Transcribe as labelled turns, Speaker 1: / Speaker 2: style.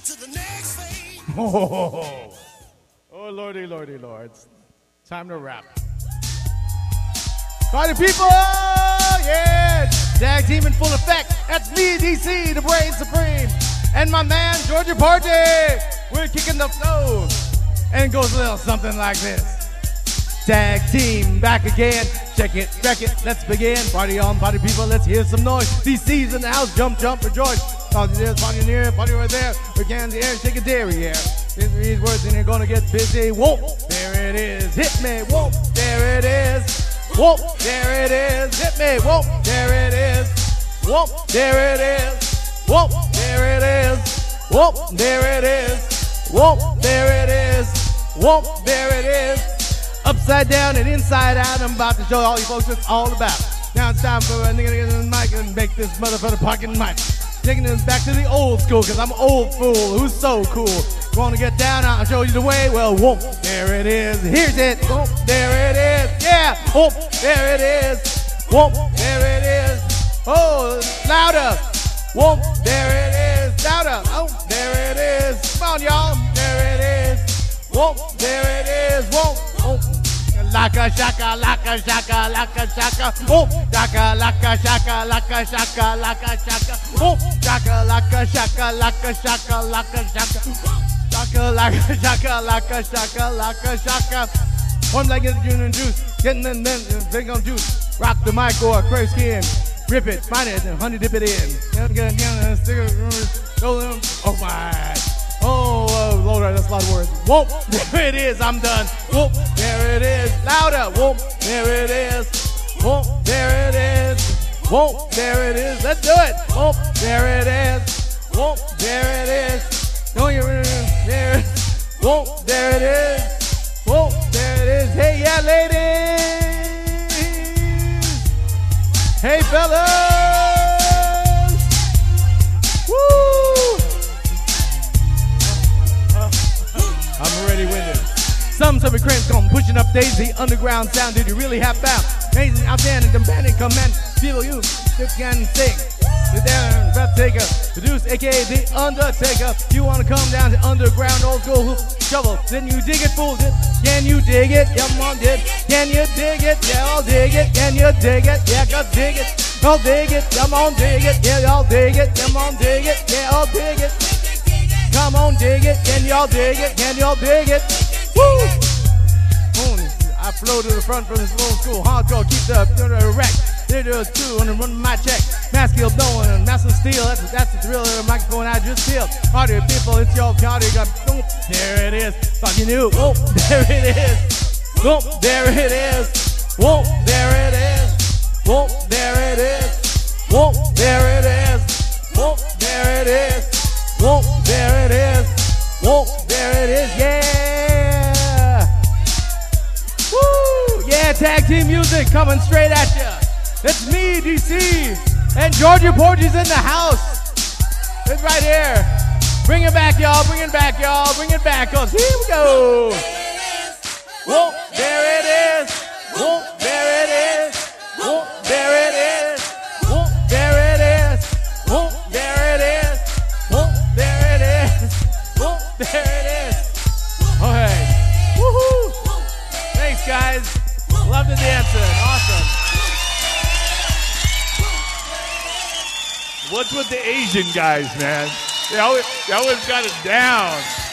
Speaker 1: Oh, lordy, lordy, lords. Time to rap. Party people, yeah! Tag team in full effect. That's me, DC, the Brain Supreme. And my man, Georgia Party. We're kicking the flow. And it goes a little something like this. Tag team back again. Check it, wreck it, let's begin. Party on, party people, let's hear some noise. DC's in the house, jump, jump, rejoice. Party there, party near, party right there. We can the air, shake a dairy, yeah. These words and you're gonna get busy. Whoa, there it is, hit me. Whoa, there it is. Whoa, there it is, hit me. Whoa, there it is. Whoa, there it is. Whoa, there it is. Whoa, there it is. Whoa, there it is. Whoa, there it is. Upside down and inside out, I'm about to show all you folks what it's all about. Now it's time for a nigga to get in the mic and make this motherfucker pocket mic. Taking it back to the old school, cause I'm an old fool who's so cool. Wanna get down, I'll show you the way. Well, whoop, there it is. Here's it. Whoop, there it is. Yeah, whoop, there it is. Whoop, there it is. Oh, louder. Whoop, there it is. Louder. Oh, there it is. Come on, y'all. There it is. Whoop, there it is. Whoop, whoop. Laka shaka, laka shaka, laka shaka. Oh, shaka, laka shaka, laka shaka, laka shaka. Oh, shaka, laka shaka, laka shaka, laka shaka. Shaka, laka shaka, laka shaka, laka shaka. One leg is junior juice, getting in then big on juice. Rock the mic or crazy skin. Rip it, find it, and honey dip it in. Oh my. Oh, Lord, that's a lot of words. Whoop, there it is, I'm done. Whoop, there it is. Louder. Whoop, there it is. Whoop, there it is. Whoop, there it is. Let's do it. Whoop, there it is. Whoop, there it is. No, you're there. Whoop, there it is. Whoop, there it is. Hey, yeah, ladies. Hey, fellas. Woo. I'm already with it. Some cranes come pushing up Daisy. Underground sound, did you really have found? Amazing, outstanding, demanding, command. People you can sing. Sit down, rap taker. Produce, aka the Undertaker. You wanna come down to underground, old school hoop shovel. Then you dig it, fool. Can you dig it? Yeah, come on, dig. Can you dig it? Yeah, I'll dig it. Can you dig it? Yeah, go dig it. I'll dig it. Come on, dig it. Yeah, I'll dig it. Come on, dig it. Yeah, I'll dig it. Come on, dig it. Can y'all dig it? Can y'all dig it? Woo! I flow to the front from this old school hardcore. Keep the erect. There goes two on the run my check. Maskill blowing and massive steel. That's the thrill of the microphone I just feel. Party people, it's your party. There it is. Fucking you. Whoa, there it is. Whoa, there it is. Whoa, there it is. Whoa, there it is. Whoa, there it is. Whoa, there it is. Whoa, there it is. Whoa, there it is. Yeah. Woo. Yeah, tag team music coming straight at ya. It's me, DC, and Georgia Porgy's in the house. It's right here. Bring it back, y'all. Bring it back, y'all. Bring it back, cause here we go. Whoa, there it is. Whoa, there it is. Whoa, there it is. Whoa, there it is. Whoa, there it is. Whoa, there it is. Whoa, there it is. Okay. Woohoo. Thanks, guys. Love the dancing. Awesome.
Speaker 2: What's with the Asian guys, man? They always got it down.